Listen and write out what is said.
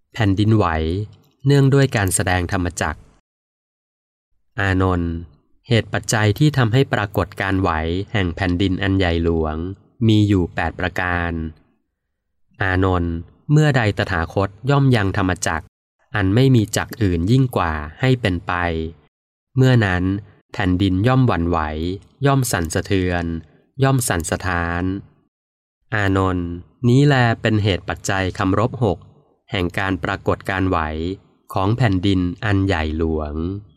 แผ่นดินไหวเนื่องด้วยการแสดงธรรมจักรอานนท์เหตุปัจจัยที่ทำให้ปรากฏการไหวแห่งแผ่นดินอันใหญ่หลวงมีอยู่8ประการอานนท์เมื่อใดตถาคตย่อมยังธรรมจักรอันไม่มีจักรอื่นยิ่งกว่าให้เป็นไปเมื่อนั้นแผ่นดินย่อมหวั่นไหวย่อมสั่นสะเทือนย่อมสั่นสะท้านอานนท์นี้แลเป็นเหตุปัจจัยคำรบ6แห่งการปรากฏการไหวของแผ่นดินอันใหญ่หลวง